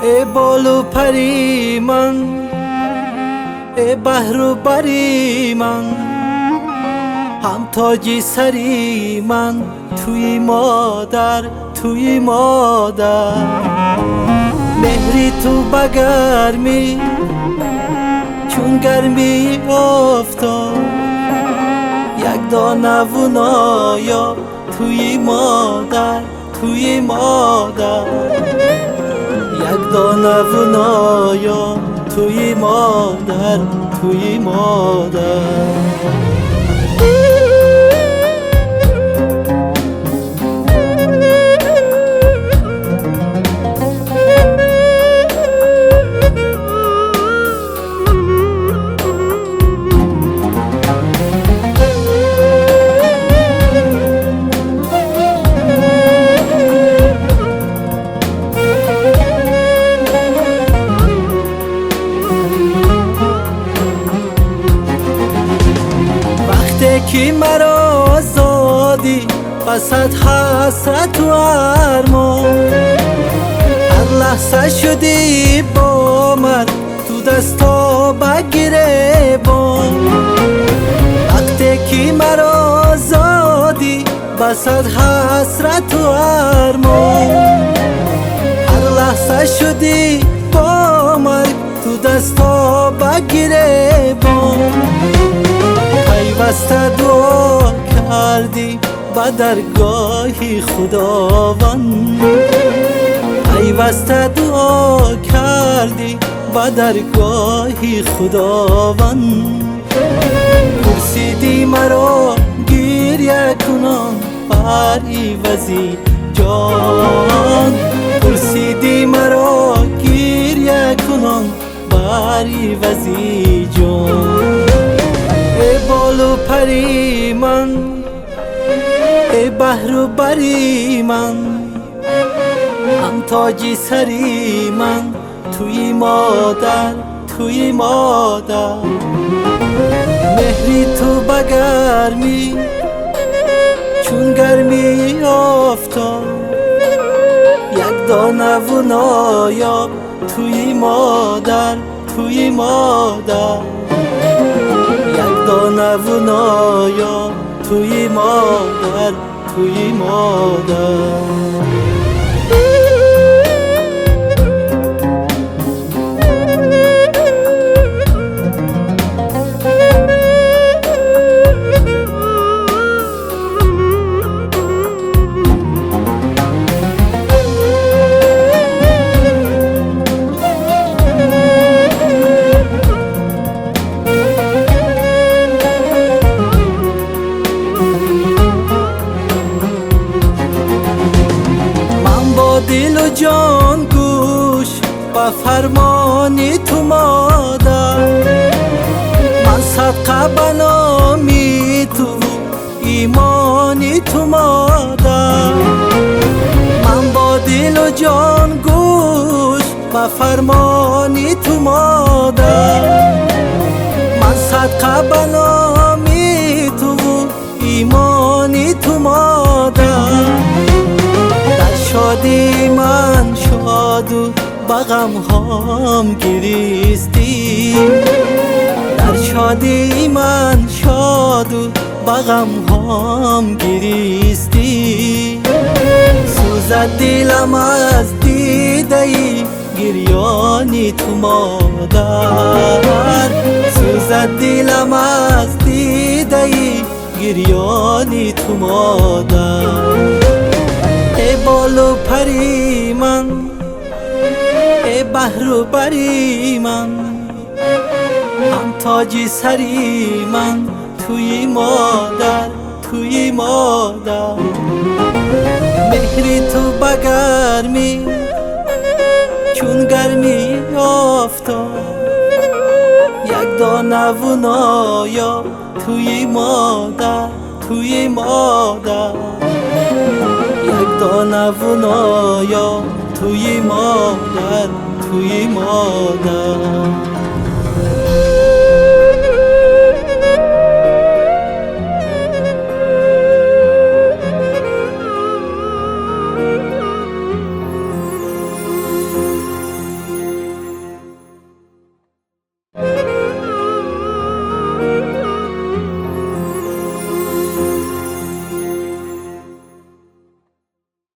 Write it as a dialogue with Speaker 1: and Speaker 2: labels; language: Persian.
Speaker 1: ای بالو پری من، ای بحر و بری من، هم تاجی سری من، توی مادر توی مادر. مهری تو بگرمی چون گرمی افتاد، یک دانه و نایا توی مادر توی مادر. یک دانه و نایا توی مادر توی مادر. کی مرا زادی وسط حسرت و ارمان، هر لحظه شدی با من تو دستا بگیره بان. وقتی کی مرا زادی وسط حسرت و ارمان، هر لحظه شدی با من تو دستا بگیره بان. پیوسته دعا کردی به درگاهی خداوند، پیوسته دعا کردی به درگاهی خداوند. پرسیدی مرا گریه کنم بر عوضی جان، پرسیدی مرا گریه کنم بر عوضی جان. ای بالو پری من، ای بحر و بری من، هم تاجی سری من، توی مادر توی مادر. مهری تو بگرمی چون گرمی افتاد، یک دانه و نایا توی مادر توی مادر. یک دانه و نایا توی مادر توی مادر. دل و جان گوش و فرمانی تو مادر، من صدقه به نامی تو ایمانی تو مادر. من با دل و جان گوش و فرمانی تو مادر، من صدقه به نامی تو ایمانی تو مادر. شادی من شاد و به غم هام گریستی، در شادی من شاد و به غم هام گریستی. سوزد دلم از دیده گریانی تو مادر، سوزد دلم از دیده گریانی تو مادر. ای بالو پری من، ای بحر و بری من، هم تاجی سری من، توی مادر توی مادر. مهری تو بگرمی چون گرمی افتاد، یک دانه و نایا توی مادر توی مادر. یک دانه و نایا توی مادر توی مادر.